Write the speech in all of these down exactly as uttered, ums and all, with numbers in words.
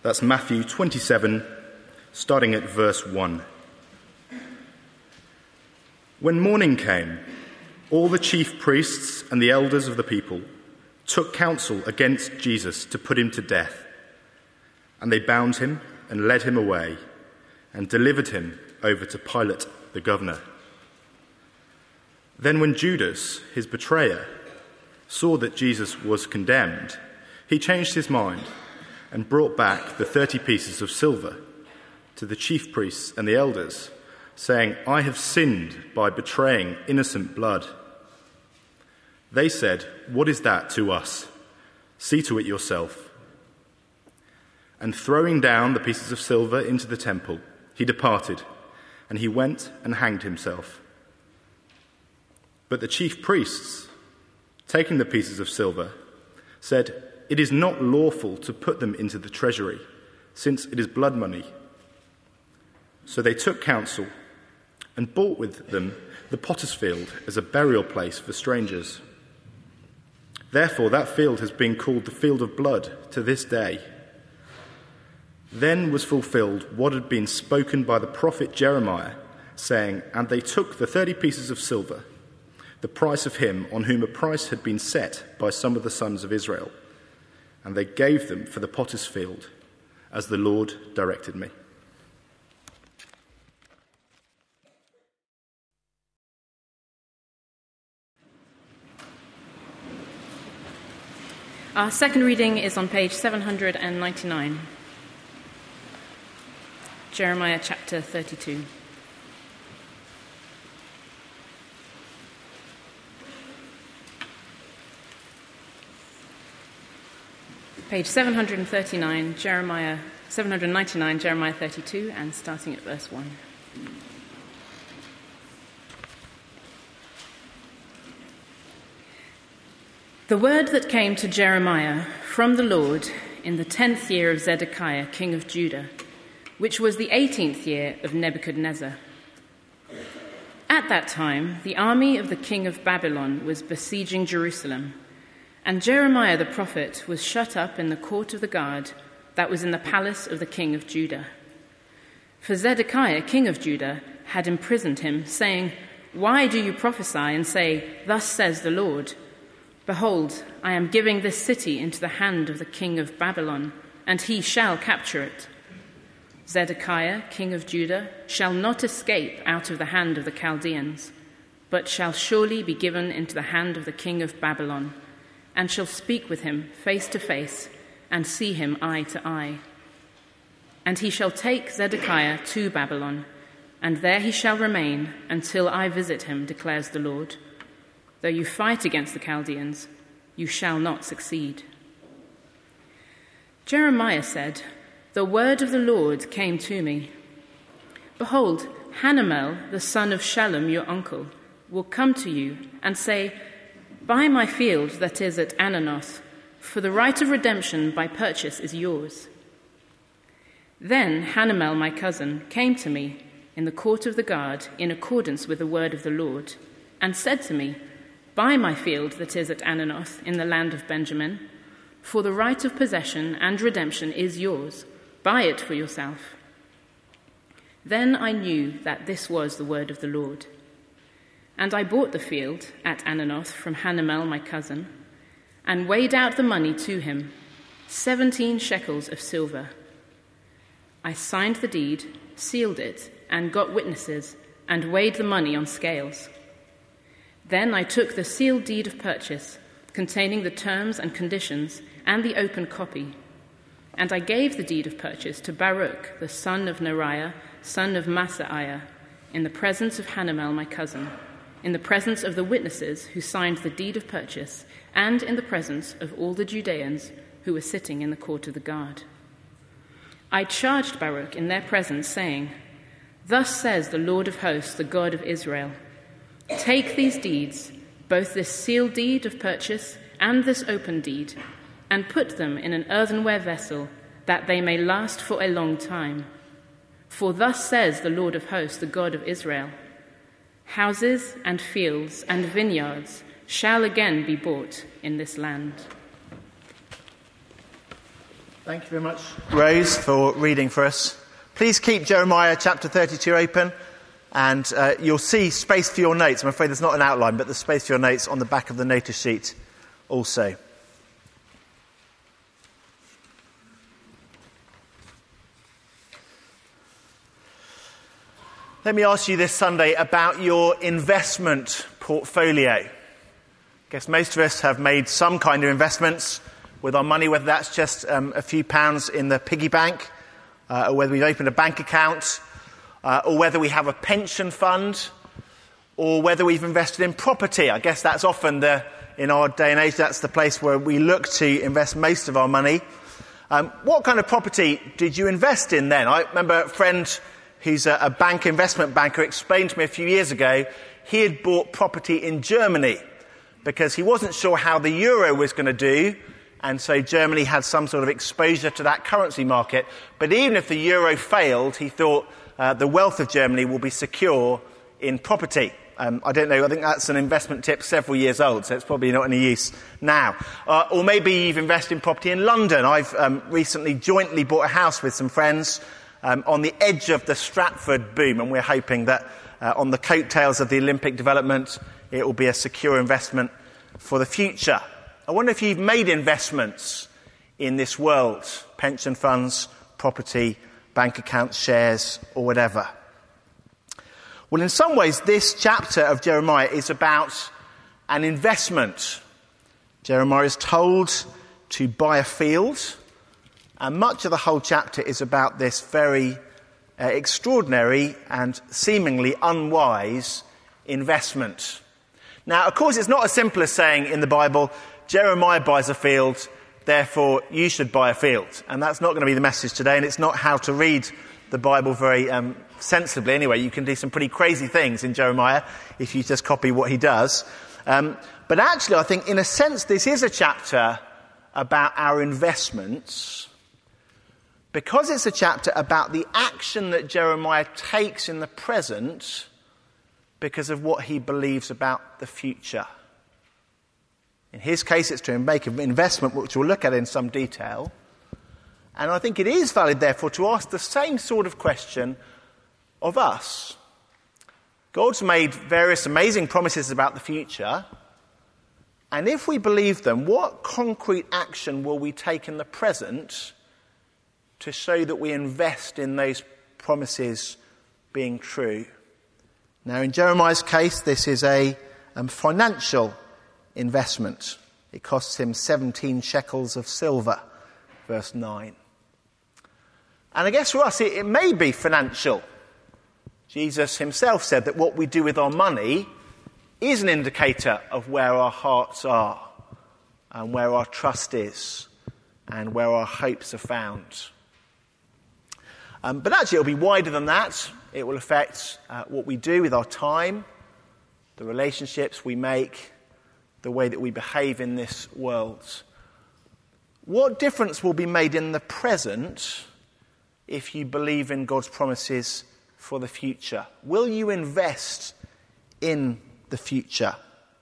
That's Matthew twenty-seven, starting at verse one. When morning came, all the chief priests and the elders of the people took counsel against Jesus to put him to death. And they bound him and led him away and delivered him over to Pilate the governor. Then when Judas, his betrayer, saw that Jesus was condemned, he changed his mind and brought back the thirty pieces of silver to the chief priests and the elders, saying, "I have sinned by betraying innocent blood." They said, "What is that to us? See to it yourself." And throwing down the pieces of silver into the temple, he departed, and he went and hanged himself. But the chief priests, taking the pieces of silver, said, "It is not lawful to put them into the treasury, since it is blood money." So they took counsel and bought with them the potter's field as a burial place for strangers. Therefore that field has been called the field of blood to this day. Then was fulfilled what had been spoken by the prophet Jeremiah, saying, "And they took the thirty pieces of silver, the price of him on whom a price had been set by some of the sons of Israel, and they gave them for the potter's field, as the Lord directed me." Our second reading is on page seven hundred ninety-nine, Jeremiah chapter thirty-two. Page seven hundred thirty-nine, Jeremiah, seven hundred ninety-nine, Jeremiah thirty-two, and starting at verse one. The word that came to Jeremiah from the Lord in the tenth year of Zedekiah, king of Judah, which was the eighteenth year of Nebuchadnezzar. At that time, the army of the king of Babylon was besieging Jerusalem, and Jeremiah the prophet was shut up in the court of the guard that was in the palace of the king of Judah. For Zedekiah, king of Judah, had imprisoned him, saying, "Why do you prophesy and say, 'Thus says the Lord'? Behold, I am giving this city into the hand of the king of Babylon, and he shall capture it. Zedekiah, king of Judah, shall not escape out of the hand of the Chaldeans, but shall surely be given into the hand of the king of Babylon, and shall speak with him face to face, and see him eye to eye. And he shall take Zedekiah to Babylon, and there he shall remain until I visit him, declares the Lord. Though you fight against the Chaldeans, you shall not succeed." Jeremiah said, "The word of the Lord came to me. Behold, Hanamel, the son of Shallum, your uncle, will come to you and say, 'Buy my field that is at Ananoth, for the right of redemption by purchase is yours.' Then Hanamel, my cousin, came to me in the court of the guard in accordance with the word of the Lord, and said to me, 'Buy my field that is at Ananoth in the land of Benjamin, for the right of possession and redemption is yours. Buy it for yourself.' Then I knew that this was the word of the Lord. And I bought the field at Ananoth from Hanamel, my cousin, and weighed out the money to him, seventeen shekels of silver. I signed the deed, sealed it, and got witnesses, and weighed the money on scales. Then I took the sealed deed of purchase, containing the terms and conditions, and the open copy, and I gave the deed of purchase to Baruch, the son of Neriah, son of Maaseiah, in the presence of Hanamel, my cousin, in the presence of the witnesses who signed the deed of purchase, and in the presence of all the Judeans who were sitting in the court of the guard. I charged Baruch in their presence, saying, 'Thus says the Lord of hosts, the God of Israel, take these deeds, both this sealed deed of purchase and this open deed, and put them in an earthenware vessel, that they may last for a long time. For thus says the Lord of hosts, the God of Israel, houses and fields and vineyards shall again be bought in this land.'" Thank you very much, Rose, for reading for us. Please keep Jeremiah chapter thirty-two open, and uh, you'll see space for your notes. I'm afraid there's not an outline, but there's space for your notes on the back of the notice sheet also. Let me ask you this Sunday about your investment portfolio. I guess most of us have made some kind of investments with our money, whether that's just um, a few pounds in the piggy bank, uh, or whether we've opened a bank account, uh, or whether we have a pension fund, or whether we've invested in property. I guess that's often the, in our day and age, that's the place where we look to invest most of our money. Um, what kind of property did you invest in then? I remember a friend who's a, a bank investment banker explained to me a few years ago he had bought property in Germany because he wasn't sure how the euro was going to do, and so Germany had some sort of exposure to that currency market. But even if the euro failed, he thought uh, the wealth of Germany will be secure in property. Um, I don't know, I think that's an investment tip several years old, so it's probably not any use now. Uh, or maybe you've invested in property in London. I've um, recently jointly bought a house with some friends Um, on the edge of the Stratford boom, and we're hoping that uh, on the coattails of the Olympic development it will be a secure investment for the future. I wonder if you've made investments in this world, pension funds, property, bank accounts, shares, or whatever. Well, in some ways this chapter of Jeremiah is about an investment. Jeremiah is told to buy a field, and much of the whole chapter is about this very uh, extraordinary and seemingly unwise investment. Now, of course, it's not as simple as saying in the Bible, Jeremiah buys a field, therefore you should buy a field. And that's not going to be the message today, and it's not how to read the Bible very um, sensibly. Anyway, you can do some pretty crazy things in Jeremiah if you just copy what he does. Um, but actually, I think, in a sense, this is a chapter about our investments, because it's a chapter about the action that Jeremiah takes in the present because of what he believes about the future. In his case, it's to make an investment, which we'll look at in some detail. And I think it is valid, therefore, to ask the same sort of question of us. God's made various amazing promises about the future, and if we believe them, what concrete action will we take in the present to show that we invest in those promises being true? Now, in Jeremiah's case, this is a um, financial investment. It costs him seventeen shekels of silver, verse nine. And I guess for us, it, it may be financial. Jesus himself said that what we do with our money is an indicator of where our hearts are and where our trust is and where our hopes are found. Um, but actually, it'll be wider than that. It will affect uh, what we do with our time, the relationships we make, the way that we behave in this world. What difference will be made in the present if you believe in God's promises for the future? Will you invest in the future?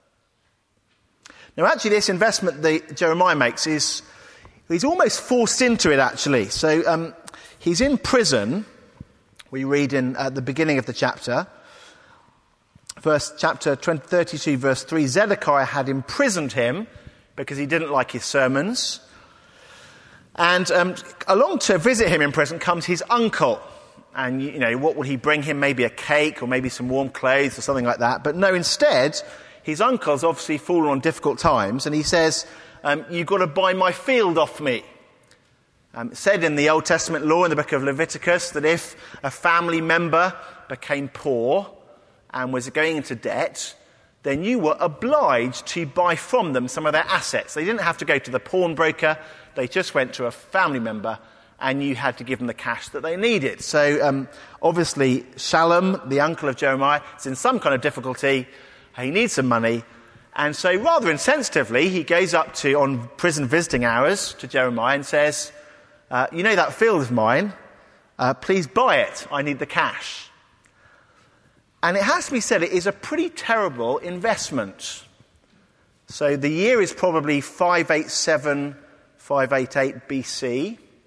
Now, actually, this investment that Jeremiah makes is, he's almost forced into it, actually. So, um, he's in prison. We read in at the beginning of the chapter, verse chapter thirty-two, verse three, Zedekiah had imprisoned him because he didn't like his sermons. And um, along to visit him in prison comes his uncle. And, you know, what would he bring him? Maybe a cake or maybe some warm clothes or something like that. But no, instead, his uncle's obviously fallen on difficult times, and he says, um, you've got to buy my field off me. Um, it said in the Old Testament law in the book of Leviticus that if a family member became poor and was going into debt, then you were obliged to buy from them some of their assets. They didn't have to go to the pawnbroker. They just went to a family member, and you had to give them the cash that they needed. So um, obviously Shallum, the uncle of Jeremiah, is in some kind of difficulty. He needs some money. And so rather insensitively, he goes up to, on prison visiting hours, to Jeremiah and says, uh, you know that field of mine, uh, please buy it. I need the cash. And it has to be said, it is a pretty terrible investment. So the year is probably five eighty-seven, five eighty-eight B C.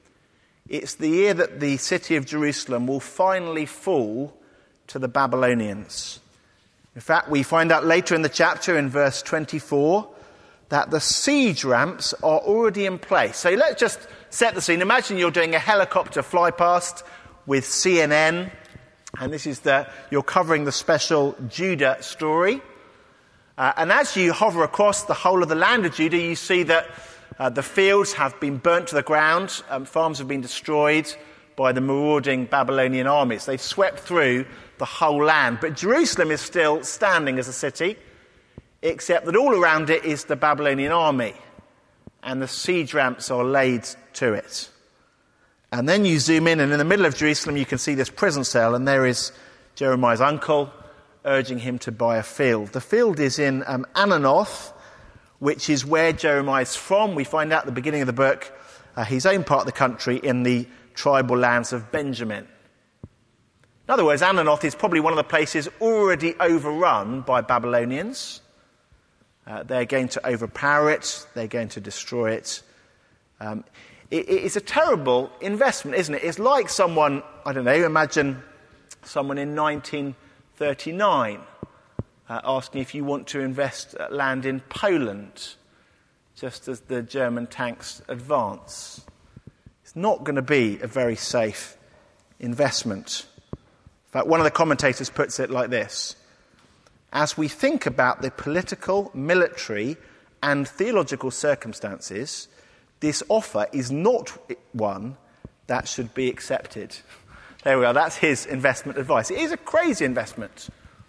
It's the year that the city of Jerusalem will finally fall to the Babylonians. In fact, we find out later in the chapter, in verse twenty-four, that the siege ramps are already in place. So let's just set the scene. Imagine you're doing a helicopter fly past with C N N, and this is the you're covering the special Judah story. Uh, and as you hover across the whole of the land of Judah, you see that uh, the fields have been burnt to the ground, um, farms have been destroyed by the marauding Babylonian armies. They've swept through the whole land. But Jerusalem is still standing as a city, except that all around it is the Babylonian army, and the siege ramps are laid to it. And then you zoom in, and in the middle of Jerusalem you can see this prison cell, and there is Jeremiah's uncle urging him to buy a field. The field is in um, Ananoth, which is where Jeremiah is from. We find out at the beginning of the book, uh, his own part of the country in the tribal lands of Benjamin. In other words, Ananoth is probably one of the places already overrun by Babylonians. Uh, they're going to overpower it. They're going to destroy it. Um, it. It's a terrible investment, isn't it? It's like someone, I don't know, imagine someone in nineteen thirty-nine uh, asking if you want to invest land in Poland just as the German tanks advance. It's not going to be a very safe investment. In fact, one of the commentators puts it like this: as we think about the political, military, and theological circumstances, this offer is not one that should be accepted. There we are, that's his investment advice. It is a crazy investment.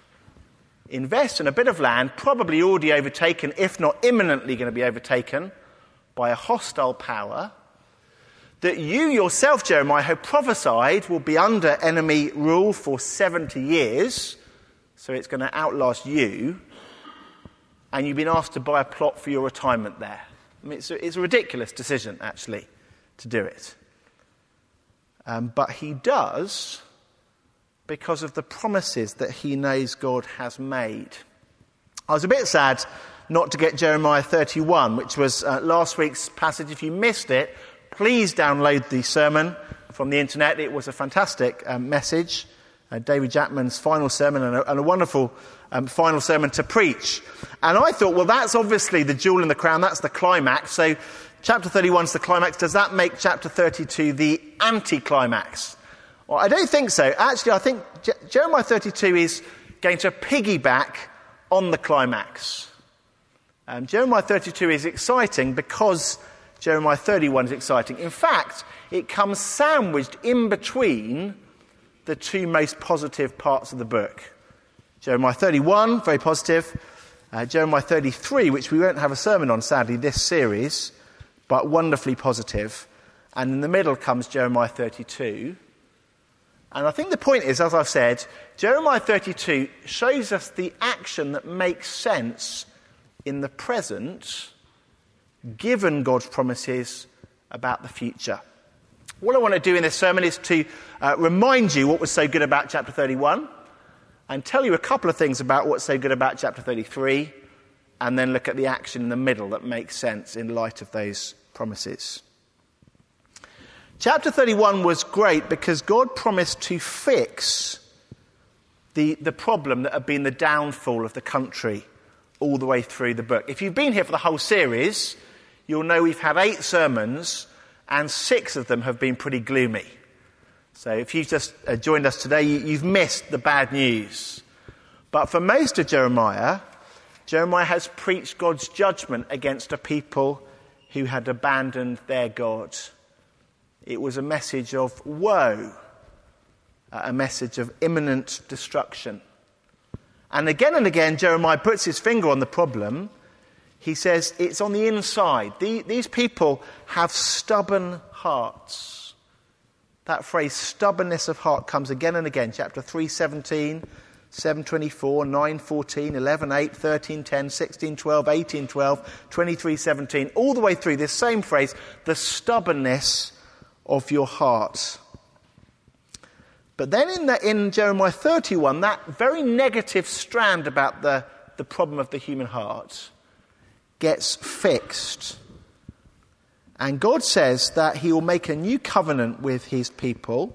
Invest in a bit of land, probably already overtaken, if not imminently going to be overtaken, by a hostile power, that you yourself, Jeremiah, have prophesied will be under enemy rule for seventy years, so it's going to outlast you, and you've been asked to buy a plot for your retirement there. I mean, it's a, it's a ridiculous decision, actually, to do it. Um, but he does because of the promises that he knows God has made. I was a bit sad not to get Jeremiah thirty-one, which was uh, last week's passage. If you missed it, please download the sermon from the internet. It was a fantastic um, message. Uh, David Jackman's final sermon, and a, and a wonderful um, final sermon to preach. And I thought, well, that's obviously the jewel in the crown. That's the climax. So chapter thirty-one is the climax. Does that make chapter thirty-two the anti-climax? Well, I don't think so. Actually, I think Je- Jeremiah thirty-two is going to piggyback on the climax. Um, Jeremiah thirty-two is exciting because Jeremiah thirty-one is exciting. In fact, it comes sandwiched in between the two most positive parts of the book. Jeremiah thirty-one, very positive. Uh, Jeremiah thirty-three, which we won't have a sermon on, sadly, this series, but wonderfully positive. And in the middle comes Jeremiah thirty-two. And I think the point is, as I've said, Jeremiah thirty-two shows us the action that makes sense in the present, given God's promises about the future. What I want to do in this sermon is to uh, remind you what was so good about chapter thirty-one, and tell you a couple of things about what's so good about chapter thirty-three, and then look at the action in the middle that makes sense in light of those promises. Chapter thirty-one was great because God promised to fix the, the problem that had been the downfall of the country all the way through the book. If you've been here for the whole series, you'll know we've had eight sermons, and six of them have been pretty gloomy. So if you've just uh, joined us today, you, you've missed the bad news. But for most of Jeremiah, Jeremiah has preached God's judgment against a people who had abandoned their God. It was a message of woe, a message of imminent destruction. And again and again, Jeremiah puts his finger on the problem. He says it's on the inside. The, these people have stubborn hearts. That phrase, stubbornness of heart, comes again and again. Chapter three seventeen, seven twenty-four, nine fourteen, eleven eight, thirteen ten, sixteen twelve, eighteen twelve, twenty-three seventeen, all the way through this same phrase, the stubbornness of your heart. But then in, the, in Jeremiah thirty-one, that very negative strand about the, the problem of the human heart gets fixed. And God says that he will make a new covenant with his people.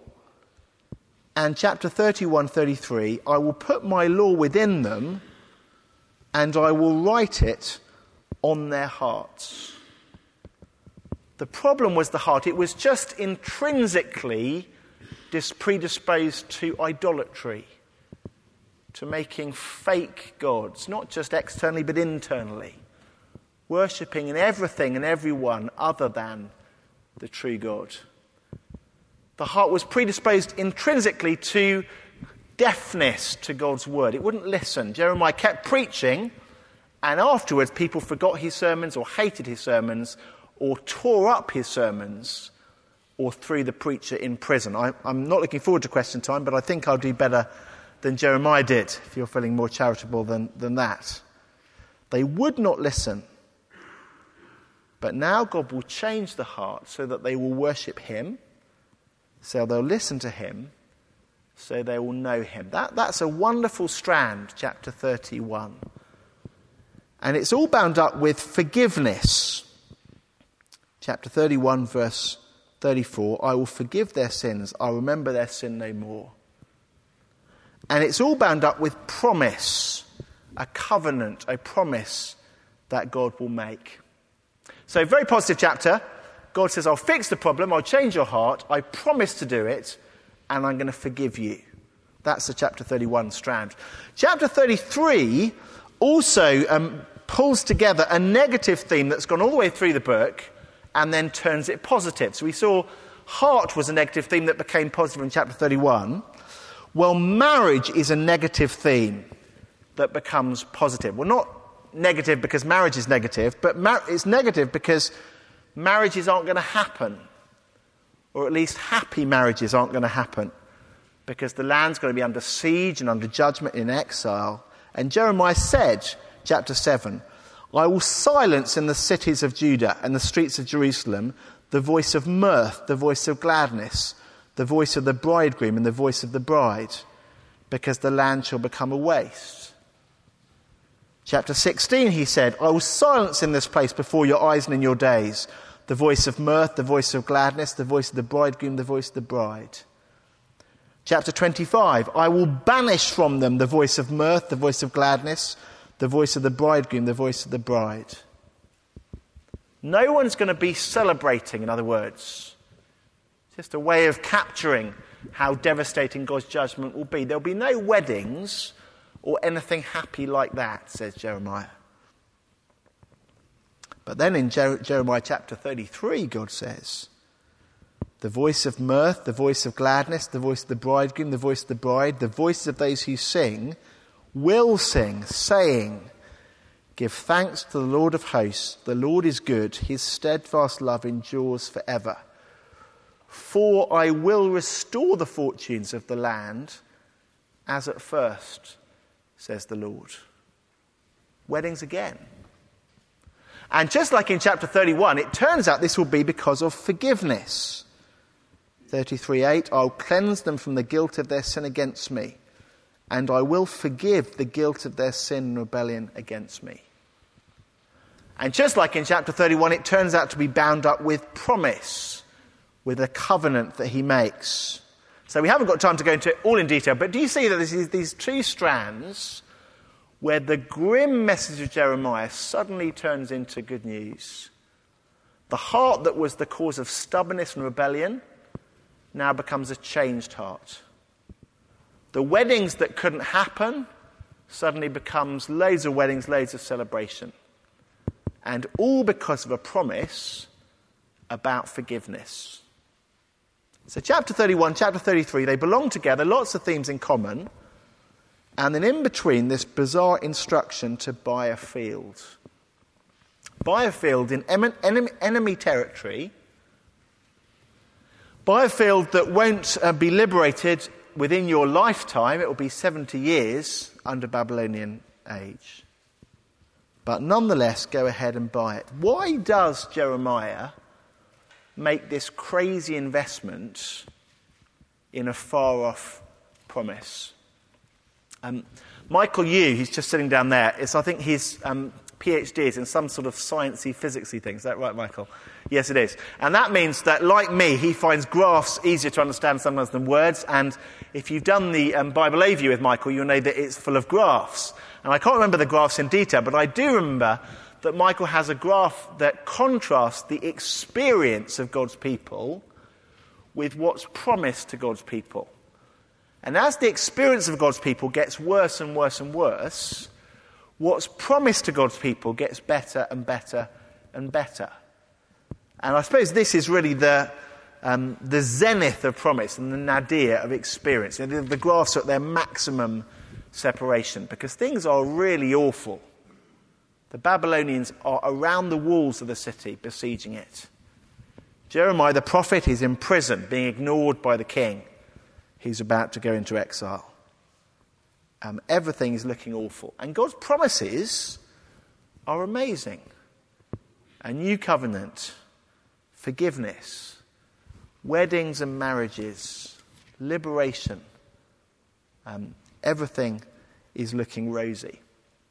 And chapter thirty-one, thirty-three, I will put my law within them and I will write it on their hearts. The problem was the heart. It was just intrinsically predisposed to idolatry, to making fake gods, not just externally but internally, worshipping in everything and everyone other than the true God. The heart was predisposed intrinsically to deafness to God's word. It wouldn't listen. Jeremiah kept preaching, and afterwards people forgot his sermons or hated his sermons or tore up his sermons or threw the preacher in prison. I, I'm not looking forward to question time, but I think I'll do better than Jeremiah did, if you're feeling more charitable than, than that. They would not listen. But now God will change the heart so that they will worship him, so they'll listen to him, so they will know him. That, that's a wonderful strand, chapter thirty-one. And it's all bound up with forgiveness. Chapter thirty-one, verse thirty-four, I will forgive their sins, I'll remember their sin no more. And it's all bound up with promise, a covenant, a promise that God will make. So, very positive chapter. God says, I'll fix the problem, I'll change your heart, I promise to do it, and I'm going to forgive you. That's the chapter thirty-one strand. Chapter thirty-three also um, pulls together a negative theme that's gone all the way through the book and then turns it positive. So we saw heart was a negative theme that became positive in chapter thirty-one. Well, marriage is a negative theme that becomes positive. Well, not negative because marriage is negative, but mar- it's negative because marriages aren't going to happen. Or at least happy marriages aren't going to happen. Because the land's going to be under siege and under judgment in exile. And Jeremiah said, chapter seven, I will silence in the cities of Judah and the streets of Jerusalem the voice of mirth, the voice of gladness, the voice of the bridegroom and the voice of the bride, because the land shall become a waste. Chapter sixteen, he said, I will silence in this place before your eyes and in your days the voice of mirth, the voice of gladness, the voice of the bridegroom, the voice of the bride. Chapter twenty-five, I will banish from them the voice of mirth, the voice of gladness, the voice of the bridegroom, the voice of the bride. No one's going to be celebrating, in other words. It's just a way of capturing how devastating God's judgment will be. There'll be no weddings or anything happy like that, says Jeremiah. But then in Jer- Jeremiah chapter thirty-three, God says, the voice of mirth, the voice of gladness, the voice of the bridegroom, the voice of the bride, the voices of those who sing, will sing, saying, give thanks to the Lord of hosts, the Lord is good, his steadfast love endures forever. For I will restore the fortunes of the land as at first, says the Lord. Weddings again. And just like in chapter thirty-one, it turns out this will be because of forgiveness. thirty-three eight, I'll cleanse them from the guilt of their sin against me, and I will forgive the guilt of their sin and rebellion against me. And just like in chapter thirty-one, it turns out to be bound up with promise, with a covenant that he makes. So we haven't got time to go into it all in detail, but do you see that this is these two strands where the grim message of Jeremiah suddenly turns into good news? The heart that was the cause of stubbornness and rebellion now becomes a changed heart. The weddings that couldn't happen suddenly becomes loads of weddings, loads of celebration. And all because of a promise about forgiveness. So chapter thirty-one, chapter thirty-three, they belong together, lots of themes in common. And then in between, this bizarre instruction to buy a field. Buy a field in enemy, enemy territory. Buy a field that won't uh, be liberated within your lifetime. It will be seventy years under Babylonian age. But nonetheless, go ahead and buy it. Why does Jeremiah make this crazy investment in a far-off promise? Um, Michael Yu, who's just sitting down there, is I think he's um, PhD in some sort of sciencey, physicsy thing. Is that right, Michael? Yes, it is. And that means that, like me, he finds graphs easier to understand sometimes than words. And if you've done the um, Bible overview with Michael, you'll know that it's full of graphs. And I can't remember the graphs in detail, but I do remember that Michael has a graph that contrasts the experience of God's people with what's promised to God's people. And as the experience of God's people gets worse and worse and worse, what's promised to God's people gets better and better and better. And I suppose this is really the um, the zenith of promise and the nadir of experience. You know, the, the graphs are at their maximum separation because things are really awful. The Babylonians are around the walls of the city, besieging it. Jeremiah the prophet is in prison, being ignored by the king. He's about to go into exile. Um, everything is looking awful. And God's promises are amazing. A new covenant, forgiveness, weddings and marriages, liberation. Um, everything is looking rosy.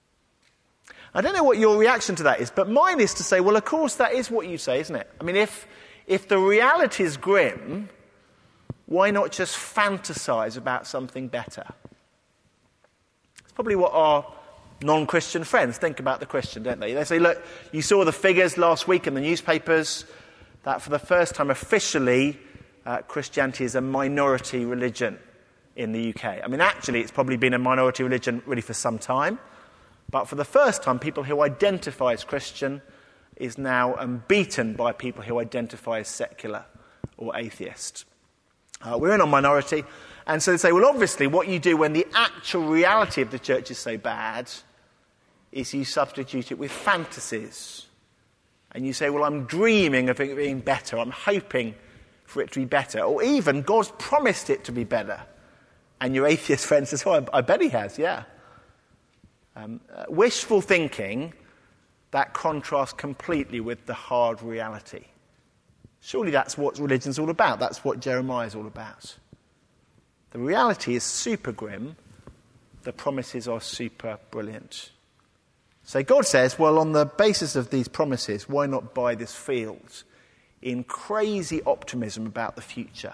I don't know what your reaction to that is, but mine is to say, well, of course, that is what you say, isn't it? I mean, if if the reality is grim, why not just fantasize about something better? It's probably what our non-Christian friends think about the Christian, don't they? They say, look, you saw the figures last week in the newspapers that for the first time officially uh, Christianity is a minority religion in the U K. I mean, actually, it's probably been a minority religion really for some time. But for the first time, people who identify as Christian is now um, beaten by people who identify as secular or atheist. Uh, we're in a minority. And so they say, well, obviously, what you do when the actual reality of the church is so bad is you substitute it with fantasies. And you say, well, I'm dreaming of it being better. I'm hoping for it to be better. Or even, God's promised it to be better. And your atheist friend says, oh, I, I bet he has, yeah. Um, uh, wishful thinking that contrasts completely with the hard reality. Surely that's what religion's all about. That's what Jeremiah's all about. The reality is super grim. The promises are super brilliant. So God says, well, on the basis of these promises, why not buy this field in crazy optimism about the future?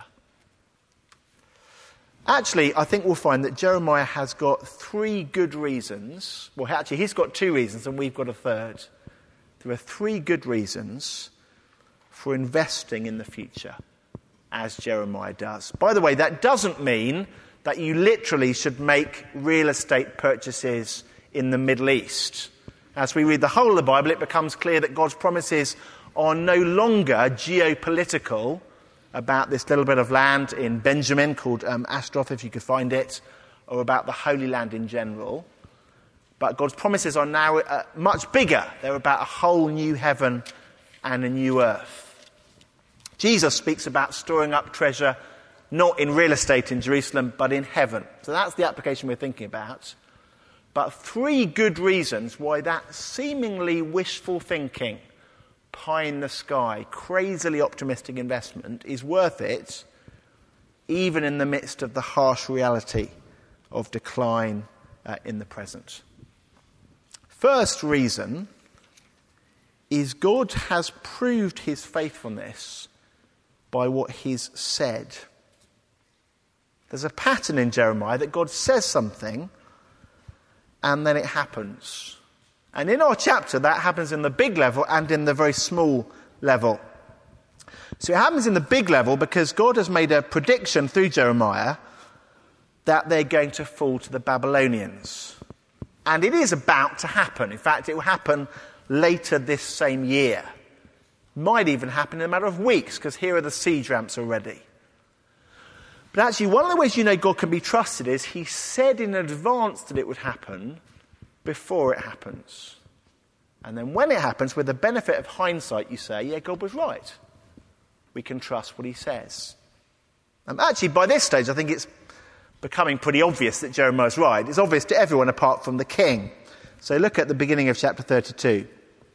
Actually, I think we'll find that Jeremiah has got three good reasons. Well, actually, he's got two reasons and we've got a third. There are three good reasons for investing in the future, as Jeremiah does. By the way, that doesn't mean that you literally should make real estate purchases in the Middle East. As we read the whole of the Bible, it becomes clear that God's promises are no longer geopolitical about this little bit of land in Benjamin called um, Ashtaroth, if you could find it, or about the Holy Land in general. But God's promises are now uh, much bigger. They're about a whole new heaven and a new earth. Jesus speaks about storing up treasure not in real estate in Jerusalem, but in heaven. So that's the application we're thinking about. But three good reasons why that seemingly wishful thinking, pie in the sky, crazily optimistic investment is worth it, even in the midst of the harsh reality of decline uh, in the present. First reason is God has proved his faithfulness by what he's said. There's a pattern in Jeremiah that God says something and then it happens. And in our chapter, that happens in the big level and in the very small level. So it happens in the big level because God has made a prediction through Jeremiah that they're going to fall to the Babylonians. And it is about to happen. In fact, it will happen later this same year. Might even happen in a matter of weeks, because here are the siege ramps already. But actually, one of the ways you know God can be trusted is he said in advance that it would happen before it happens. And then when it happens, with the benefit of hindsight, you say, yeah, God was right. We can trust what he says. Um, actually, by this stage, I think it's becoming pretty obvious that Jeremiah's right. It's obvious to everyone apart from the king. So look at the beginning of chapter thirty-two.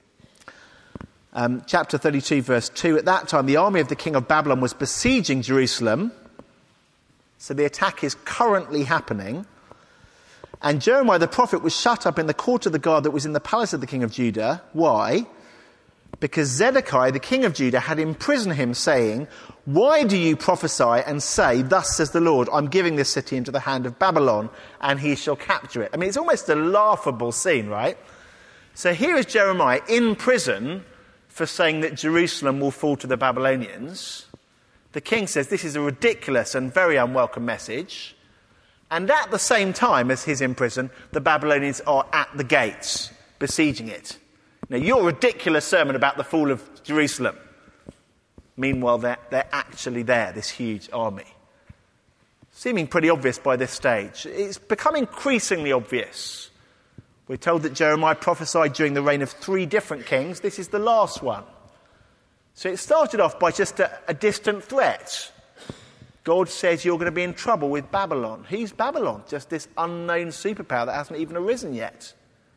Um, chapter thirty-two, verse two. At that time, the army of the king of Babylon was besieging Jerusalem. So the attack is currently happening. And Jeremiah the prophet was shut up in the court of the guard that was in the palace of the king of Judah. Why? Because Zedekiah, the king of Judah, had imprisoned him, saying, why do you prophesy and say, thus says the Lord, I'm giving this city into the hand of Babylon, and he shall capture it? I mean, it's almost a laughable scene, right? So here is Jeremiah in prison for saying that Jerusalem will fall to the Babylonians. The king says this is a ridiculous and very unwelcome message. And at the same time as he's in prison, the Babylonians are at the gates, besieging it. Now, your ridiculous sermon about the fall of Jerusalem. Meanwhile, they're, they're actually there, this huge army. Seeming pretty obvious by this stage. It's become increasingly obvious. We're told that Jeremiah prophesied during the reign of three different kings. This is the last one. So it started off by just a, a distant threat. God says you're going to be in trouble with Babylon. Who's Babylon? Just this unknown superpower that hasn't even arisen yet.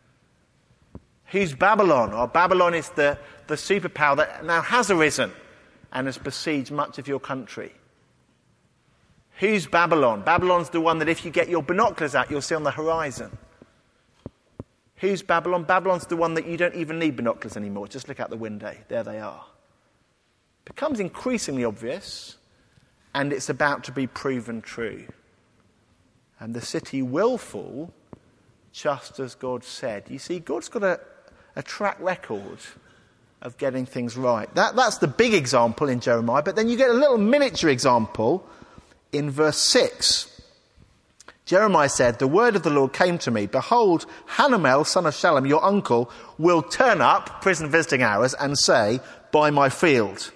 Who's Babylon? Well, Babylon is the, the superpower that now has arisen and has besieged much of your country. Who's Babylon? Babylon's the one that if you get your binoculars out, you'll see on the horizon. Who's Babylon? Babylon's the one that you don't even need binoculars anymore. Just look out the window. There they are. Becomes increasingly obvious, and it's about to be proven true. And the city will fall just as God said. You see, God's got a, a track record of getting things right. That, that's the big example in Jeremiah, but then you get a little miniature example in verse six. Jeremiah said, the word of the Lord came to me. Behold, Hanamel, son of Shallum, your uncle, will turn up, prison visiting hours, and say, buy my field.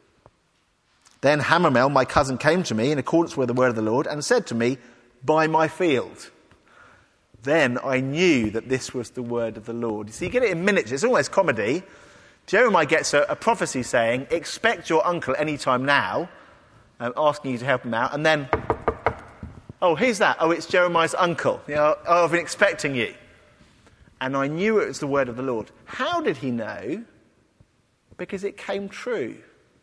Then Hanamel, my cousin, came to me in accordance with the word of the Lord and said to me, buy my field. Then I knew that this was the word of the Lord. You see, you get it in miniature. It's almost comedy. Jeremiah gets a, a prophecy saying, expect your uncle any time now, um, asking you to help him out. And then, oh, who's that? Oh, it's Jeremiah's uncle. You know, oh, I've been expecting you. And I knew it was the word of the Lord. How did he know? Because it came true.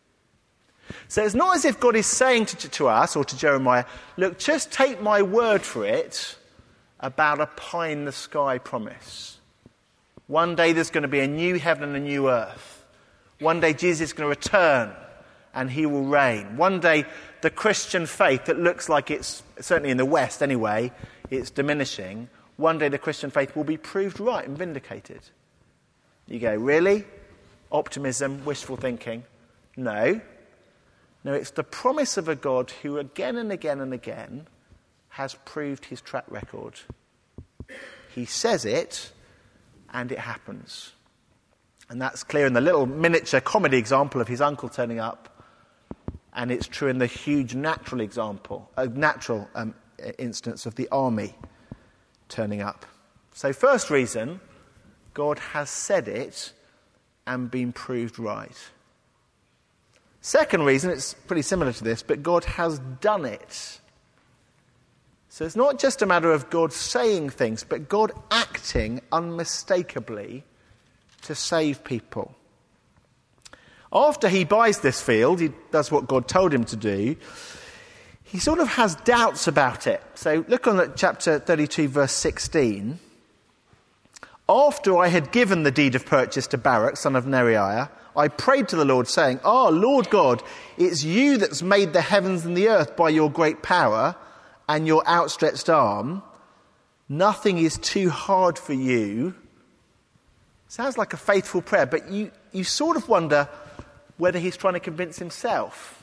So it's not as if God is saying to, to us or to Jeremiah, look, just take my word for it about a pie-in-the-sky promise. One day there's going to be a new heaven and a new earth. One day Jesus is going to return and he will reign. One day the Christian faith that looks like it's, certainly in the West anyway, it's diminishing. One day the Christian faith will be proved right and vindicated. You go, really? Optimism, wishful thinking? No. No, it's the promise of a God who again and again and again has proved his track record. He says it, and it happens. And that's clear in the little miniature comedy example of his uncle turning up, and it's true in the huge natural example, a natural um, instance of the army turning up. So first reason, God has said it and been proved right. Second reason, it's pretty similar to this, but God has done it. So it's not just a matter of God saying things, but God acting unmistakably to save people. After he buys this field, he does what God told him to do, he sort of has doubts about it. So look on at chapter thirty-two, verse sixteen. After I had given the deed of purchase to Baruch, son of Neriah, I prayed to the Lord, saying, Ah, oh, Lord God, it's you that's made the heavens and the earth by your great power and your outstretched arm. Nothing is too hard for you. Sounds like a faithful prayer, but you, you sort of wonder whether he's trying to convince himself.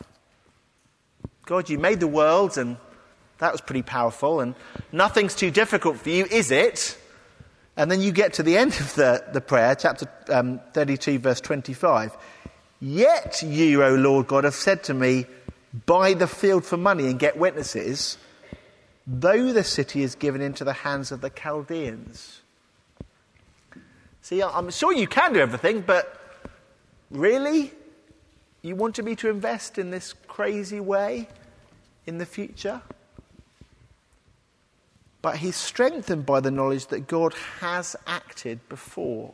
God, you made the world, and that was pretty powerful, and nothing's too difficult for you, is it? And then you get to the end of the, the prayer, chapter um, thirty-two, verse twenty-five. Yet you, O Lord God, have said to me, buy the field for money and get witnesses, though the city is given into the hands of the Chaldeans. See, I'm sure you can do everything, but really? You wanted me to invest in this crazy way in the future? But he's strengthened by the knowledge that God has acted before.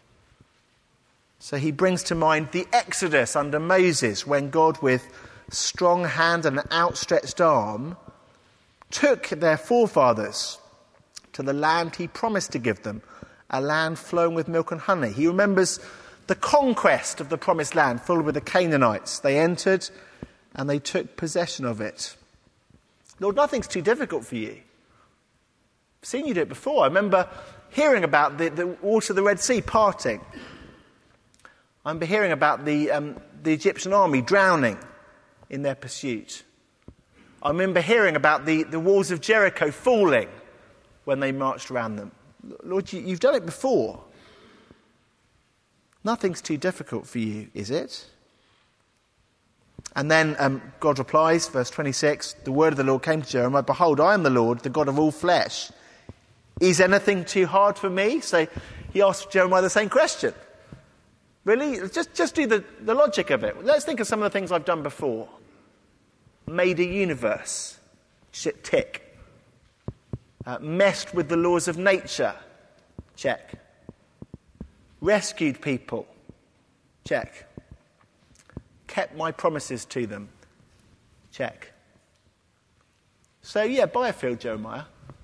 So he brings to mind the Exodus under Moses, when God, with strong hand and an outstretched arm, took their forefathers, to the land he promised to give them, a land flowing with milk and honey. He remembers the conquest of the promised land filled with the Canaanites. They entered and they took possession of it. Lord, nothing's too difficult for you. I've seen you do it before. I remember hearing about the, the water of the Red Sea parting. I remember hearing about the, um, the Egyptian army drowning in their pursuit. I remember hearing about the, the walls of Jericho falling when they marched around them. Lord, you, you've done it before. Nothing's too difficult for you, is it? And then um, God replies, verse twenty-six, the word of the Lord came to Jeremiah, behold, I am the Lord, the God of all flesh. Is anything too hard for me? So he asked Jeremiah the same question. Really? Just, just do the, the logic of it. Let's think of some of the things I've done before. Made a universe. Tick. Uh, messed with the laws of nature. Check. Rescued people. Check. Kept my promises to them. Check. So, yeah, buy a field, Jeremiah.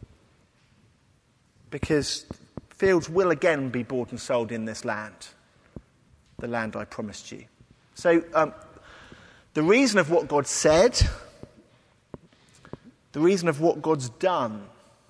Because fields will again be bought and sold in this land. The land I promised you. So, um, the reason of what God said, the reason of what God's done.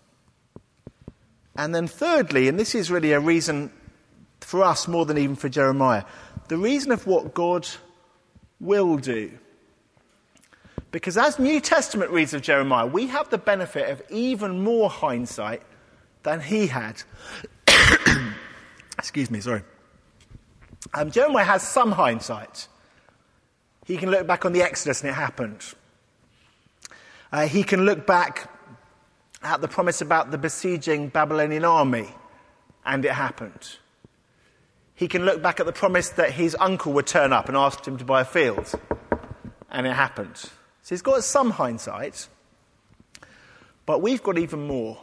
And then thirdly, and this is really a reason for us more than even for Jeremiah, the reason of what God will do. Because as New Testament reads of Jeremiah, we have the benefit of even more hindsight than he had. Excuse me, sorry. Um, Jeremiah has some hindsight. He can look back on the Exodus and it happened. Uh, he can look back at the promise about the besieging Babylonian army and it happened. He can look back at the promise that his uncle would turn up and ask him to buy a field and it happened. So he's got some hindsight, but we've got even more.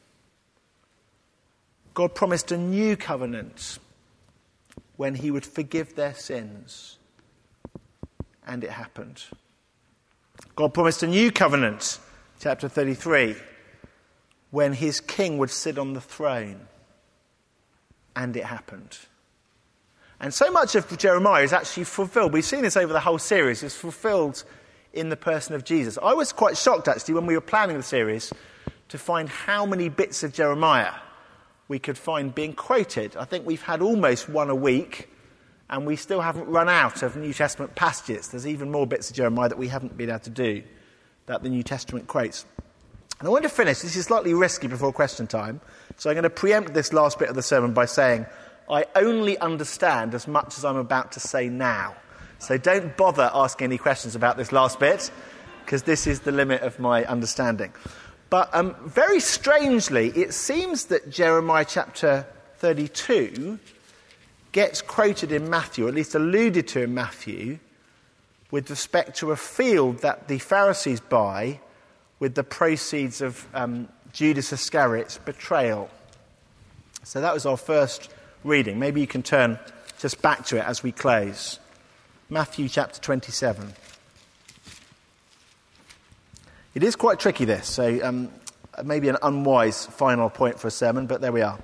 God promised a new covenant when he would forgive their sins. And it happened. God promised a new covenant, chapter thirty-three, when his king would sit on the throne. And it happened. And so much of Jeremiah is actually fulfilled. We've seen this over the whole series. It's fulfilled in the person of Jesus. I was quite shocked, actually, when we were planning the series, to find how many bits of Jeremiah we could find being quoted. I think we've had almost one a week, and we still haven't run out of New Testament passages. There's even more bits of Jeremiah that we haven't been able to do, that the New Testament quotes. And I want to finish. This is slightly risky before question time, so I'm going to preempt this last bit of the sermon by saying, I only understand as much as I'm about to say now. So don't bother asking any questions about this last bit, because this is the limit of my understanding. But um, very strangely, it seems that Jeremiah chapter thirty-two gets quoted in Matthew, or at least alluded to in Matthew, with respect to a field that the Pharisees buy with the proceeds of um, Judas Iscariot's betrayal. So that was our first reading. Maybe you can turn just back to it as we close. Matthew chapter twenty-seven. It is quite tricky, this, so um, maybe an unwise final point for a sermon, but there we are.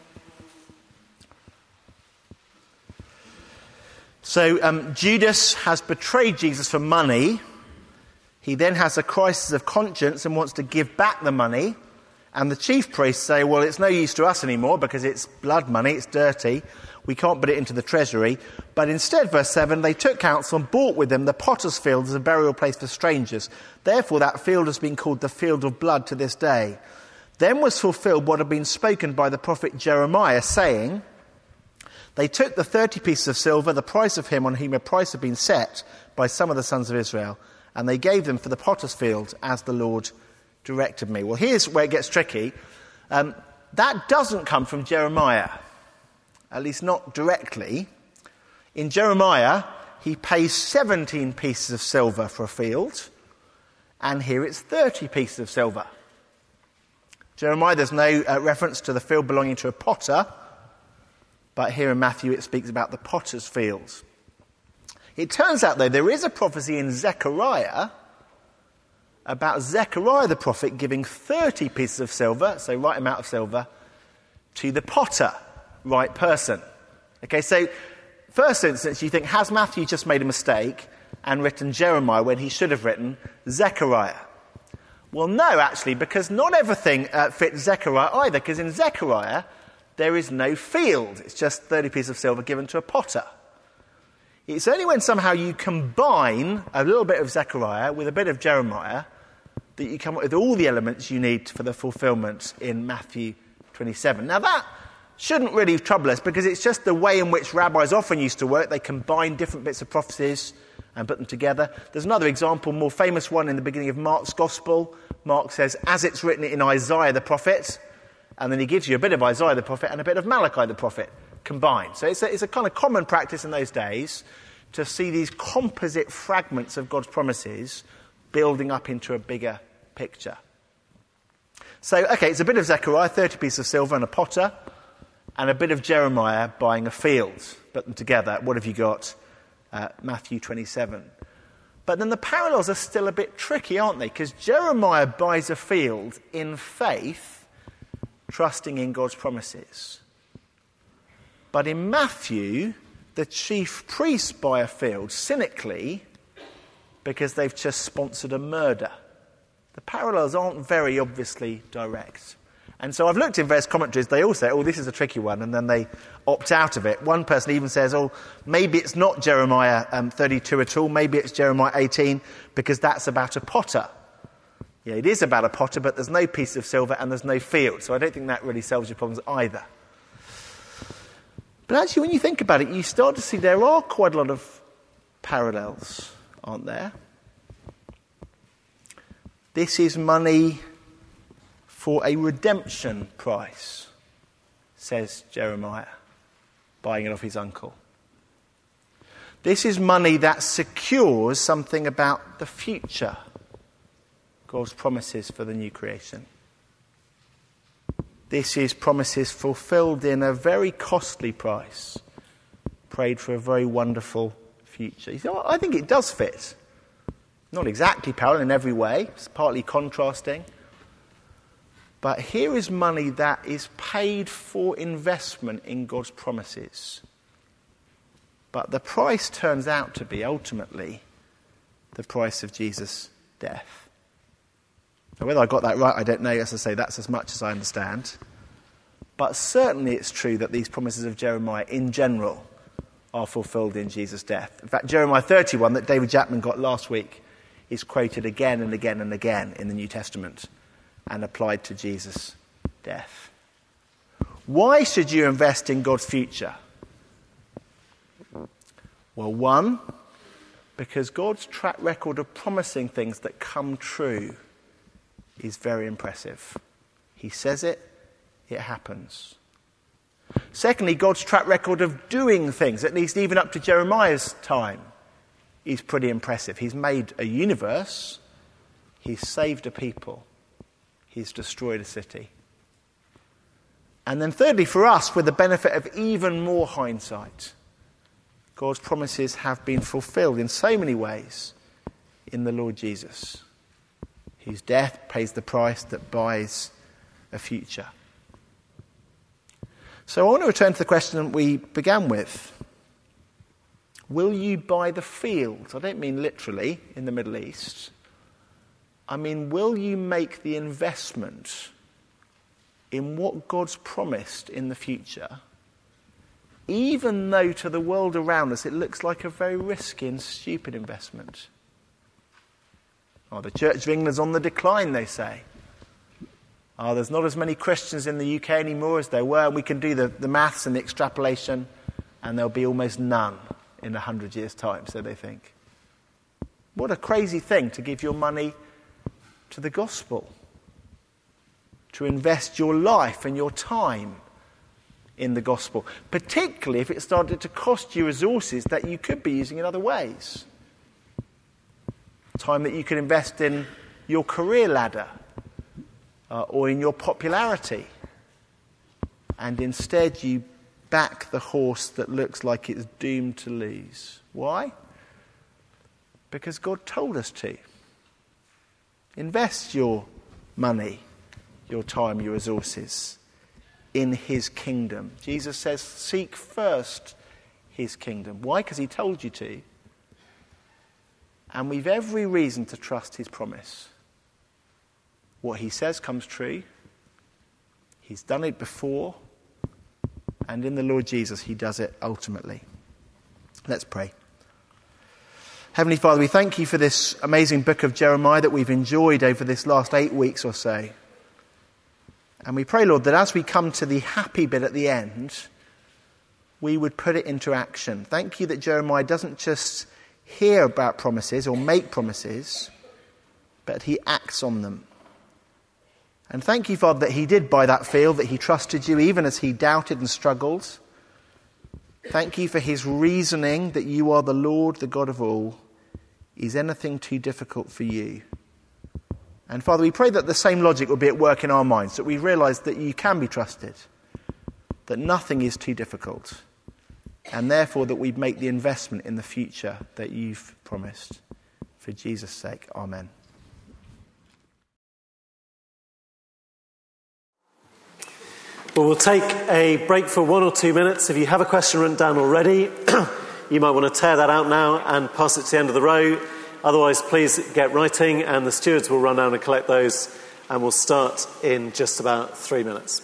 So um, Judas has betrayed Jesus for money. He then has a crisis of conscience and wants to give back the money. And the chief priests say, well, it's no use to us anymore because it's blood money, it's dirty. We can't put it into the treasury. But instead, verse seven, they took counsel and bought with them the potter's field as a burial place for strangers. Therefore, that field has been called the field of blood to this day. Then was fulfilled what had been spoken by the prophet Jeremiah, saying, they took the thirty pieces of silver, the price of him on whom a price had been set by some of the sons of Israel, and they gave them for the potter's field as the Lord directed me. Well, here's where it gets tricky. Um, that doesn't come from Jeremiah, at least not directly. In Jeremiah, he pays seventeen pieces of silver for a field, and here it's thirty pieces of silver. Jeremiah, there's no uh, reference to the field belonging to a potter, but here in Matthew it speaks about the potter's field. It turns out, though, there is a prophecy in Zechariah about Zechariah the prophet giving thirty pieces of silver, so right amount of silver, to the potter, right person. Okay, so first instance, you think, has Matthew just made a mistake and written Jeremiah when he should have written Zechariah? Well, no, actually, because not everything uh, fits Zechariah either, because in Zechariah, there is no field. It's just thirty pieces of silver given to a potter. It's only when somehow you combine a little bit of Zechariah with a bit of Jeremiah that you come up with all the elements you need for the fulfillment in Matthew twenty-seven. Now, that shouldn't really trouble us, because it's just the way in which rabbis often used to work. They combine different bits of prophecies and put them together. There's another example, more famous one in the beginning of Mark's Gospel. Mark says, as it's written in Isaiah the prophet, and then he gives you a bit of Isaiah the prophet and a bit of Malachi the prophet combined. So it's a, it's a kind of common practice in those days to see these composite fragments of God's promises building up into a bigger picture. So, okay, it's a bit of Zechariah, thirty pieces of silver and a potter, and a bit of Jeremiah buying a field. Put them together. What have you got? Uh, Matthew twenty-seven. But then the parallels are still a bit tricky, aren't they? Because Jeremiah buys a field in faith, trusting in God's promises. But in Matthew, the chief priests buy a field cynically because they've just sponsored a murder. The parallels aren't very obviously direct. And so I've looked in various commentaries, they all say, oh, this is a tricky one, and then they opt out of it. One person even says, oh, maybe it's not Jeremiah um, thirty-two at all, maybe it's Jeremiah eighteen, because that's about a potter. Yeah, it is about a potter, but there's no piece of silver and there's no field, so I don't think that really solves your problems either. But actually, when you think about it, you start to see there are quite a lot of parallels, aren't there? This is money for a redemption price, says Jeremiah, buying it off his uncle. This is money that secures something about the future, God's promises for the new creation. This is promises fulfilled in a very costly price, prayed for a very wonderful future. You say, well, I think it does fit. Not exactly parallel in every way, it's partly contrasting. But here is money that is paid for investment in God's promises. But the price turns out to be ultimately the price of Jesus' death. Now, whether I got that right, I don't know. As I say, that's as much as I understand. But certainly it's true that these promises of Jeremiah in general are fulfilled in Jesus' death. In fact, Jeremiah thirty-one that David Jackman got last week is quoted again and again and again in the New Testament and applied to Jesus' death. Why should you invest in God's future? Well, one, because God's track record of promising things that come true is very impressive. He says it, it happens. Secondly, God's track record of doing things, at least even up to Jeremiah's time, is pretty impressive. He's made a universe, he's saved a people, he's destroyed a city. And then thirdly, for us, with the benefit of even more hindsight, God's promises have been fulfilled in so many ways in the Lord Jesus. His death pays the price that buys a future. So I want to return to the question we began with. Will you buy the field? I don't mean literally in the Middle East. I mean, will you make the investment in what God's promised in the future, even though to the world around us it looks like a very risky and stupid investment? Oh, the Church of England's on the decline, they say. Oh, there's not as many Christians in the U K anymore as there were, and we can do the, the maths and the extrapolation, and there'll be almost none in a hundred years' time, so they think. What a crazy thing to give your money to the gospel, to invest your life and your time in the gospel, particularly if it started to cost you resources that you could be using in other ways. Time that you could invest in your career ladder uh, or in your popularity, and instead you back the horse that looks like it's doomed to lose. Why? Because God told us to. Invest your money, your time, your resources in his kingdom. Jesus says, seek first his kingdom. Why? Because he told you to. And we've every reason to trust his promise. What he says comes true. He's done it before. And in the Lord Jesus, he does it ultimately. Let's pray. Heavenly Father, we thank you for this amazing book of Jeremiah that we've enjoyed over this last eight weeks or so. And we pray, Lord, that as we come to the happy bit at the end, we would put it into action. Thank you that Jeremiah doesn't just hear about promises or make promises, but he acts on them. And thank you, Father, that he did buy that field, that he trusted you even as he doubted and struggled. Thank you for his reasoning that you are the Lord, the God of all. Is anything too difficult for you? And Father, we pray that the same logic will be at work in our minds, that we realise that you can be trusted, that nothing is too difficult, and therefore that we make the investment in the future that you've promised. For Jesus' sake, amen. Well, we'll take a break for one or two minutes. If you have a question written down already, you might want to tear that out now and pass it to the end of the row. Otherwise, please get writing, and the stewards will run down and collect those, and we'll start in just about three minutes.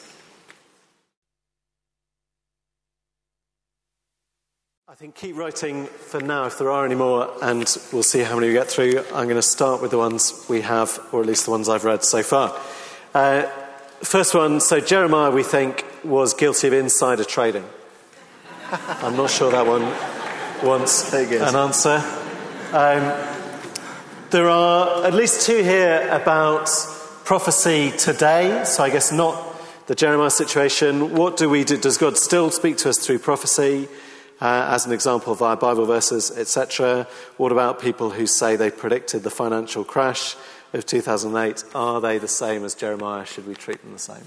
I think keep writing for now if there are any more, and we'll see how many we get through. I'm going to start with the ones we have, or at least the ones I've read so far. Uh, first one, so Jeremiah, we think, was guilty of insider trading. I'm not sure that one wants an answer. Um, there are at least two here about prophecy today, so I guess not the Jeremiah situation. What do we do? Does God still speak to us through prophecy? Uh, as an example via Bible verses, et cetera. What about people who say they predicted the financial crash of two thousand eight? Are they the same as Jeremiah? Should we treat them the same?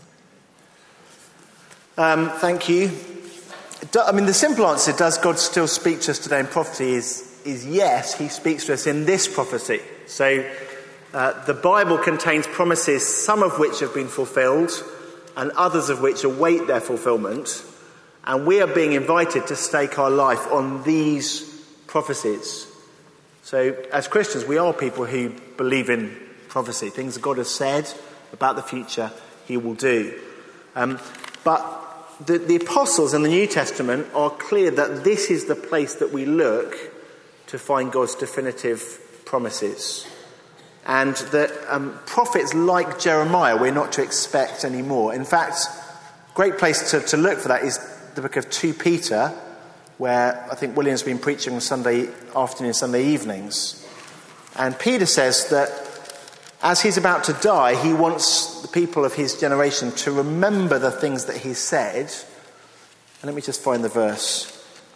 Um, thank you. I mean, the simple answer, does God still speak to us today in prophecy, is, is yes, he speaks to us in this prophecy. So uh, the Bible contains promises, some of which have been fulfilled, and others of which await their fulfillment. And we are being invited to stake our life on these prophecies. So as Christians, we are people who believe in prophecy. Things that God has said about the future, he will do. Um, but the, the apostles in the New Testament are clear that this is the place that we look to find God's definitive promises. And that um, prophets like Jeremiah we're not to expect anymore. In fact, a great place to, to look for that is the book of Second Peter, where I think William's been preaching on Sunday afternoon and Sunday evenings. And Peter says that as he's about to die, he wants the people of his generation to remember the things that he said. And let me just find the verse.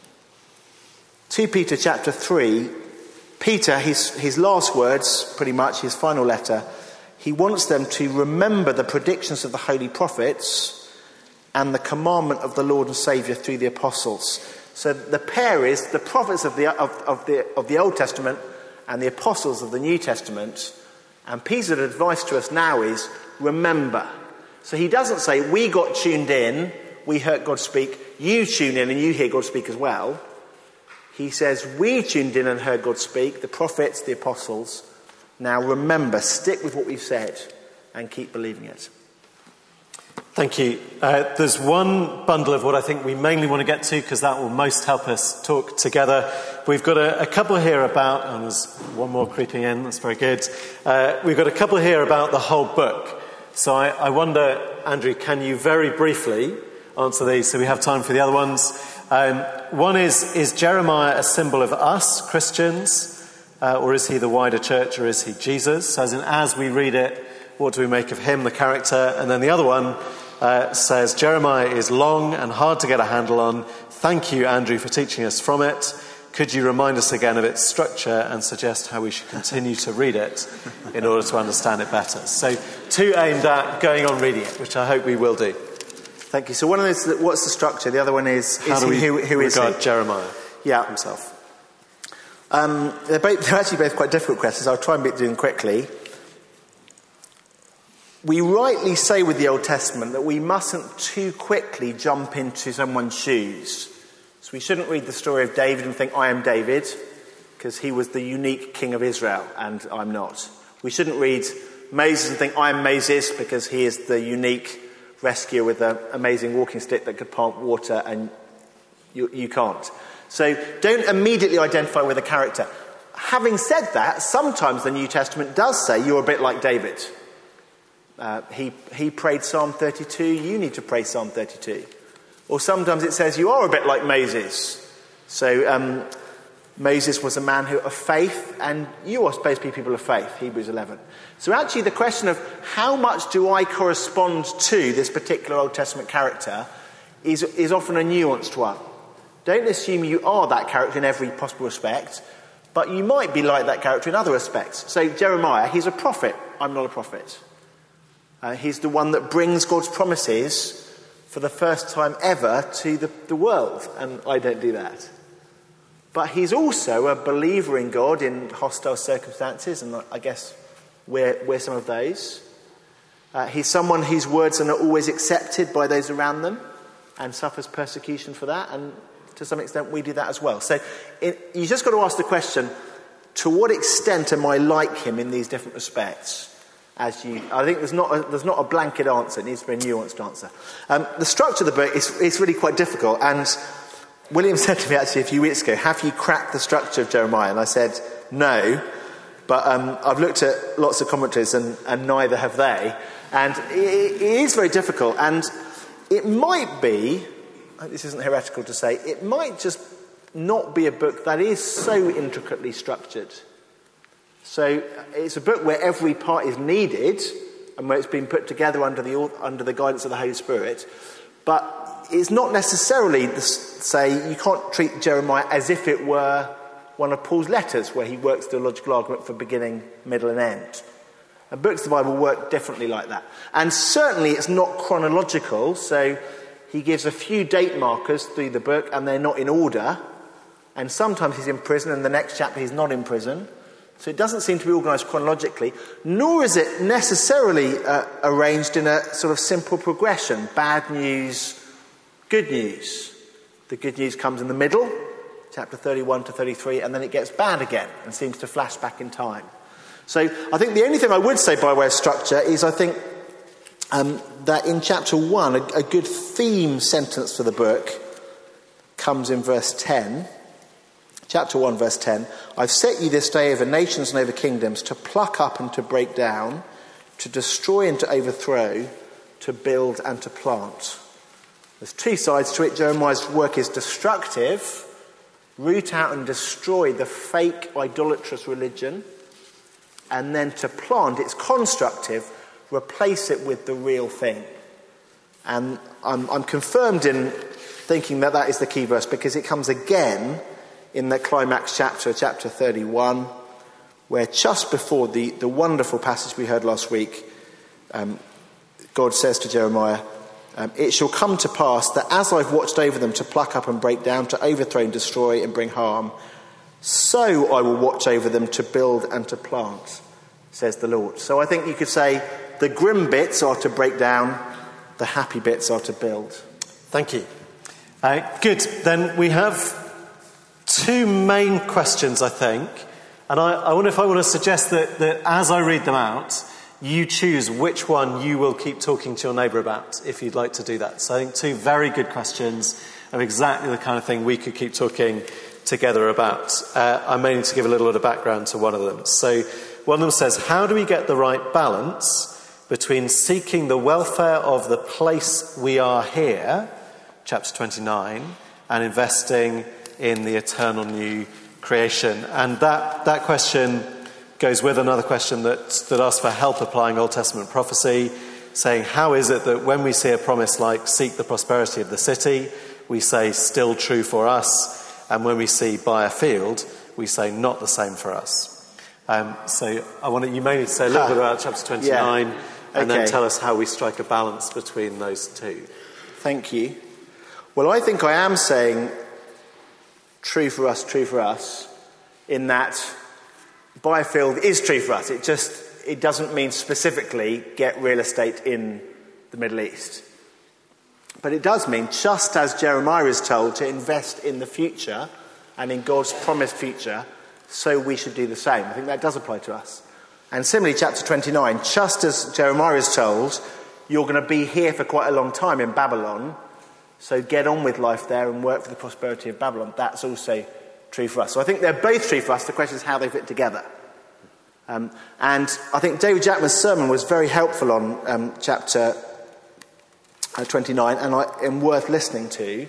Second Peter chapter three, Peter, his, his last words, pretty much, his final letter, he wants them to remember the predictions of the holy prophets and the commandment of the Lord and Saviour through the apostles. So the pair is the prophets of the, of, of the, of the Old Testament and the apostles of the New Testament. And Peter's advice to us now is, remember. So he doesn't say, we got tuned in, we heard God speak, you tune in and you hear God speak as well. He says, we tuned in and heard God speak, the prophets, the apostles. Now remember, stick with what we've said and keep believing it. Thank you. Uh, there's one bundle of what I think we mainly want to get to, because that will most help us talk together. We've got a, a couple here about, and there's one more creeping in, that's very good. Uh, we've got a couple here about the whole book. So I, I wonder, Andrew, can you very briefly answer these so we have time for the other ones? Um, one is, is Jeremiah a symbol of us, Christians, uh, or is he the wider church, or is he Jesus? So as in, as we read it, what do we make of him, the character? And then the other one uh, says, Jeremiah is long and hard to get a handle on. Thank you, Andrew, for teaching us from it. Could you remind us again of its structure and suggest how we should continue to read it in order to understand it better? So two aimed at going on reading it, which I hope we will do. Thank you. So one of those, what's the structure? The other one is, how is do we he, who, who is regard he? Jeremiah yeah. himself? Um, they're, both, they're actually both quite difficult questions. I'll try and be doing quickly. we rightly say with the Old Testament that we mustn't too quickly jump into someone's shoes. So we shouldn't read the story of David and think, I am David, because he was the unique king of Israel and I'm not. We shouldn't read Moses and think, I am Moses, because he is the unique rescuer with an amazing walking stick that could plant water and you, you can't. So don't immediately identify with a character. Having said that, sometimes the New Testament does say you're a bit like David. Uh, he, he prayed Psalm thirty-two, you need to pray Psalm thirty-two. Or sometimes it says you are a bit like Moses. So um, Moses was a man who of faith, and you are supposed to be people of faith, Hebrews eleven. So actually the question of how much do I correspond to this particular Old Testament character is, is often a nuanced one. Don't assume you are that character in every possible respect, but you might be like that character in other respects. So Jeremiah, he's a prophet. I'm not a prophet. Uh, he's the one that brings God's promises for the first time ever to the, the world, and I don't do that. But he's also a believer in God in hostile circumstances, and I guess we're, we're some of those. Uh, he's someone whose words are not always accepted by those around them and suffers persecution for that, and to some extent we do that as well. So it, you just got to ask the question, to what extent am I like him in these different respects? As you, I think there's not a, there's not a blanket answer, it needs to be a nuanced answer. Um, the structure of the book is, is really quite difficult, and William said to me actually a few weeks ago, have you cracked the structure of Jeremiah? And I said, no, but um, I've looked at lots of commentaries and, and neither have they. And it, it is very difficult, and it might be, this isn't heretical to say, it might just not be a book that is so intricately structured. So it's a book where every part is needed and where it's been put together under the under the guidance of the Holy Spirit. But it's not necessarily, the, say, you can't treat Jeremiah as if it were one of Paul's letters where he works the logical argument for beginning, middle and end. And books of the Bible work differently like that. And certainly it's not chronological, so he gives a few date markers through the book and they're not in order. And sometimes he's in prison and the next chapter he's not in prison. So it doesn't seem to be organised chronologically, nor is it necessarily uh, arranged in a sort of simple progression. Bad news, good news. The good news comes in the middle, chapter thirty-one to thirty-three, and then it gets bad again and seems to flash back in time. So I think the only thing I would say by way of structure is I think um, that in chapter one, a, a good theme sentence for the book comes in verse ten. Chapter one, verse ten, I've set you this day over nations and over kingdoms to pluck up and to break down, to destroy and to overthrow, to build and to plant. There's two sides to it. Jeremiah's work is destructive, root out and destroy the fake idolatrous religion, and then to plant, it's constructive, replace it with the real thing. And I'm, I'm confirmed in thinking that that is the key verse because it comes again in the climax chapter, chapter thirty-one, where just before the, the wonderful passage we heard last week, um, God says to Jeremiah, um, it shall come to pass that as I've watched over them to pluck up and break down, to overthrow and destroy and bring harm, so I will watch over them to build and to plant, says the Lord. So I think you could say the grim bits are to break down, the happy bits are to build. Thank you. Uh, good. Then we have two main questions, I think, and I, I wonder if I want to suggest that, that as I read them out, you choose which one you will keep talking to your neighbour about, if you'd like to do that. So I think two very good questions of exactly the kind of thing we could keep talking together about. Uh, I may need to give a little bit of background to one of them. So one of them says, how do we get the right balance between seeking the welfare of the place we are here, chapter twenty-nine, and investing in the eternal new creation? And that, that question goes with another question that, that asks for help applying Old Testament prophecy, saying, how is it that when we see a promise like seek the prosperity of the city, we say still true for us, and when we see buy a field, we say not the same for us? Um, so I want to, you may need to say a little bit about chapter twenty-nine, yeah. and okay. then tell us how we strike a balance between those two. Thank you. Well, I think I am saying true for us, true for us, in that buy a field is true for us. It just, it doesn't mean specifically get real estate in the Middle East. But it does mean, just as Jeremiah is told to invest in the future and in God's promised future, so we should do the same. I think that does apply to us. And similarly, chapter twenty-nine, just as Jeremiah is told, you're going to be here for quite a long time in Babylon, so get on with life there and work for the prosperity of Babylon. That's also true for us. So I think they're both true for us. The question is how they fit together. Um, and I think David Jackman's sermon was very helpful on um, chapter uh, twenty-nine and, I, and worth listening to.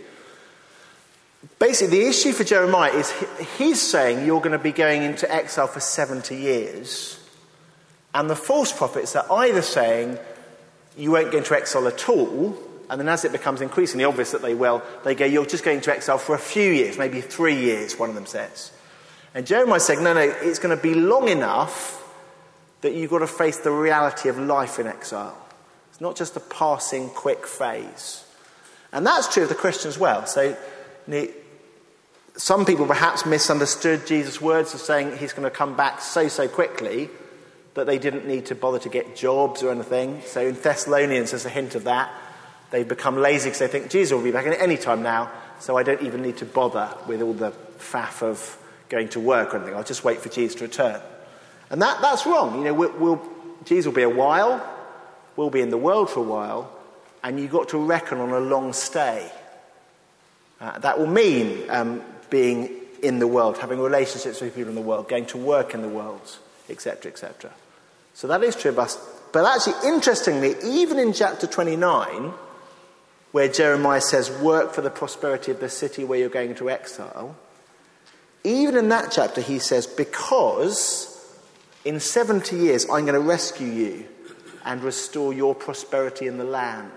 Basically, the issue for Jeremiah is he, he's saying you're going to be going into exile for seventy years. And the false prophets are either saying you won't go into exile at all, and then as it becomes increasingly obvious that they will, they go, you're just going into exile for a few years, maybe three years, one of them says. And Jeremiah's saying, no, no, it's going to be long enough that you've got to face the reality of life in exile. It's not just a passing, quick phase. And that's true of the Christian as well. So you know, some people perhaps misunderstood Jesus' words of saying he's going to come back so, so quickly that they didn't need to bother to get jobs or anything. So in Thessalonians, there's a hint of that. They've become lazy because they think Jesus will be back any time now, so I don't even need to bother with all the faff of going to work or anything. I'll just wait for Jesus to return. And that, that's wrong. You know, we'll, we'll, Jesus will be a while, we'll be in the world for a while, and you've got to reckon on a long stay. Uh, that will mean um, being in the world, having relationships with people in the world, going to work in the world, et cetera, et cetera. So that is true of us. But actually, interestingly, even in chapter twenty-nine, where Jeremiah says, work for the prosperity of the city where you're going into exile, even in that chapter he says, because in seventy years I'm going to rescue you and restore your prosperity in the land.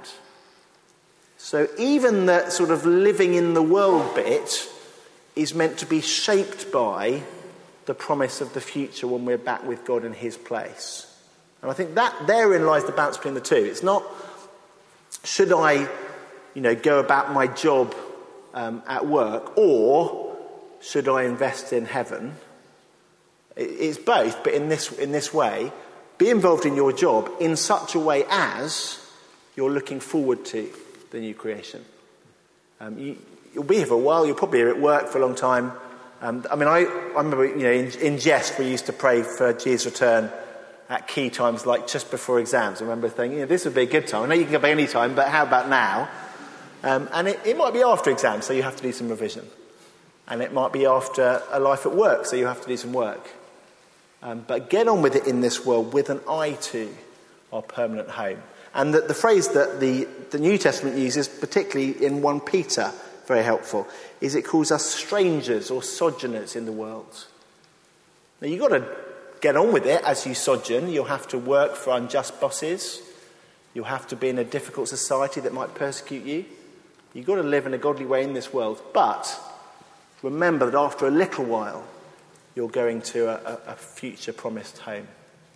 So even the sort of living in the world bit is meant to be shaped by the promise of the future when we're back with God in his place. And I think that therein lies the balance between the two. It's not, should I, you know, go about my job um, at work, or should I invest in heaven? It's both, but in this in this way, be involved in your job in such a way as you're looking forward to the new creation. Um, you, you'll be here for a while. You'll probably be at work for a long time. Um, I mean, I, I remember, you know, in, in jest we used to pray for Jesus' return at key times, like just before exams. I remember thinking, you know, this would be a good time. I know you can go back any time, but how about now? Um, and it, it might be after exams, so you have to do some revision. And it might be after a life at work, so you have to do some work. Um, but get on with it in this world with an eye to our permanent home. And the, the phrase that the, the New Testament uses, particularly in First Peter, very helpful, is it calls us strangers or sojourners in the world. Now you've got to get on with it as you sojourn. You'll have to work for unjust bosses. You'll have to be in a difficult society that might persecute you. You've got to live in a godly way in this world. But remember that after a little while, you're going to a, a future promised home.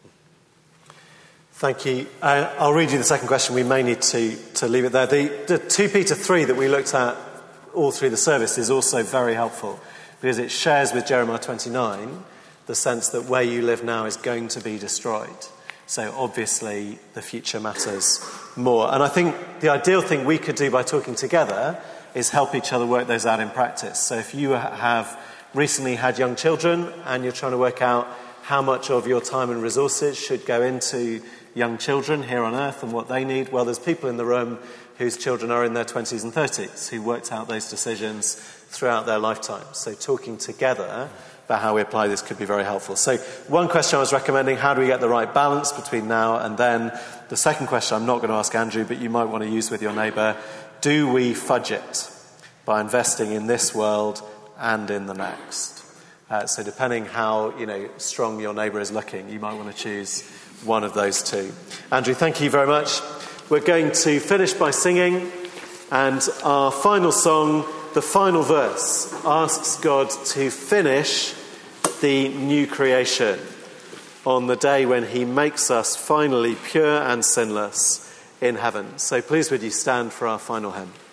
Thank you. Uh, I'll read you the second question. We may need to, to leave it there. The, the Second Peter three that we looked at all through the service is also very helpful because it shares with Jeremiah twenty-nine the sense that where you live now is going to be destroyed. So obviously the future matters more. And I think the ideal thing we could do by talking together is help each other work those out in practice. So if you have recently had young children and you're trying to work out how much of your time and resources should go into young children here on earth and what they need, well, there's people in the room whose children are in their twenties and thirties who worked out those decisions throughout their lifetime. So talking together about how we apply this could be very helpful. So one question I was recommending, how do we get the right balance between now and then? The second question I'm not going to ask Andrew, but you might want to use with your neighbour, do we fudge it by investing in this world and in the next? Uh, so depending how, you know, strong your neighbour is looking, you might want to choose one of those two. Andrew, thank you very much. We're going to finish by singing, and our final song, the final verse, asks God to finish the new creation on the day when he makes us finally pure and sinless in heaven. So please would you stand for our final hymn.